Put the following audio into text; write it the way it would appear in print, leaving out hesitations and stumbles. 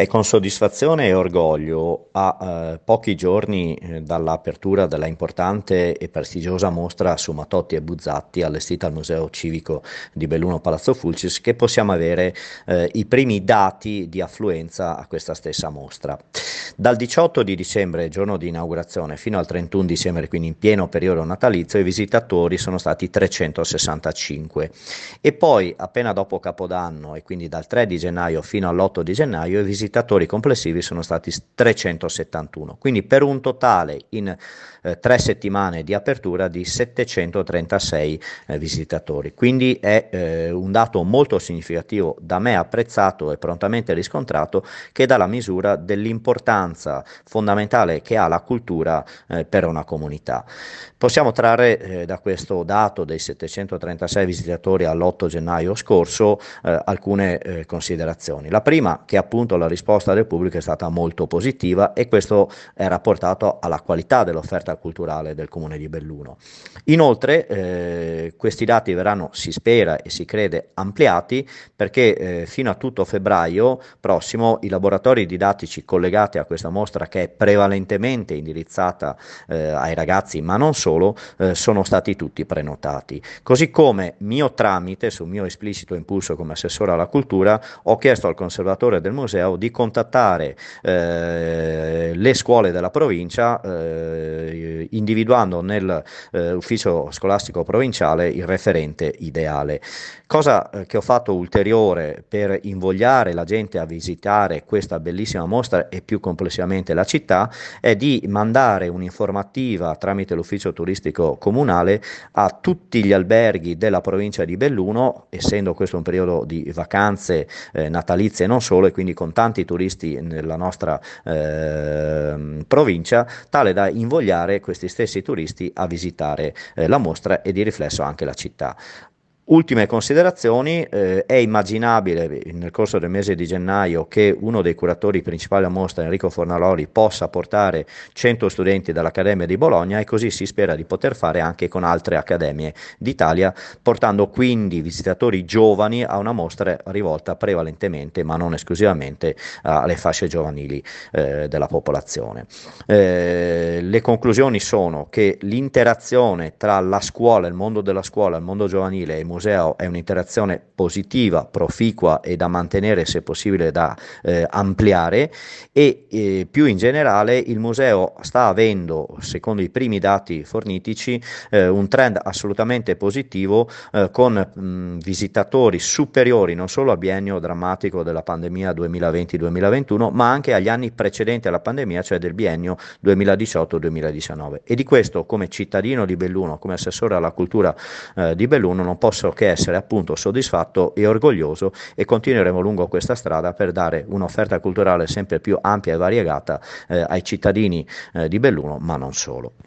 E con soddisfazione e orgoglio, a pochi giorni dall'apertura della importante e prestigiosa mostra su Mattotti e Buzzatti allestita al Museo Civico di Belluno Palazzo Fulcis, che possiamo avere i primi dati di affluenza a questa stessa mostra. Dal 18 di dicembre, giorno di inaugurazione, fino al 31 dicembre, quindi in pieno periodo natalizio, i visitatori sono stati 365 e poi appena dopo Capodanno e quindi dal 3 di gennaio fino all'8 di gennaio i visitatori complessivi sono stati 371, quindi per un totale in 3 settimane di apertura di 736 visitatori. Quindi è un dato molto significativo, da me apprezzato e prontamente riscontrato, che dà la misura dell'importanza fondamentale che ha la cultura per una comunità. Possiamo trarre da questo dato dei 736 visitatori all'8 gennaio scorso alcune considerazioni. La prima, che appunto la risposta del pubblico è stata molto positiva, e questo è rapportato alla qualità dell'offerta culturale del Comune di Belluno. Inoltre questi dati verranno, si spera e si crede, ampliati, perché fino a tutto febbraio prossimo i laboratori didattici collegati a questa mostra, che è prevalentemente indirizzata ai ragazzi ma non solo, sono stati tutti prenotati. Così come, mio tramite, su mio esplicito impulso come assessore alla cultura, ho chiesto al conservatore del museo di contattare le scuole della provincia, individuando nell'ufficio scolastico provinciale il referente ideale. Cosa che ho fatto ulteriore per invogliare la gente a visitare questa bellissima mostra e più complessivamente la città, è di mandare un'informativa tramite l'ufficio turistico comunale a tutti gli alberghi della provincia di Belluno, essendo questo un periodo di vacanze natalizie e non solo, e quindi con tanti turisti nella nostra provincia, tale da invogliare questi stessi turisti a visitare la mostra e di riflesso anche la città. Ultime considerazioni, è immaginabile nel corso del mese di gennaio che uno dei curatori principali della mostra, Enrico Fornalori, possa portare 100 studenti dall'Accademia di Bologna, e così si spera di poter fare anche con altre accademie d'Italia, portando quindi visitatori giovani a una mostra rivolta prevalentemente, ma non esclusivamente, alle fasce giovanili della popolazione. Le conclusioni sono che l'interazione tra la scuola, il mondo della scuola, il mondo giovanile e il museo è un'interazione positiva, proficua e da mantenere, se possibile da ampliare, e più in generale il museo sta avendo, secondo i primi dati fornitici, un trend assolutamente positivo, con visitatori superiori non solo al biennio drammatico della pandemia 2020-2021, ma anche agli anni precedenti alla pandemia, cioè del biennio 2018-2019. E di questo, come cittadino di Belluno, come assessore alla cultura di Belluno, non posso che essere appunto soddisfatto e orgoglioso, e continueremo lungo questa strada per dare un'offerta culturale sempre più ampia e variegata ai cittadini di Belluno, ma non solo.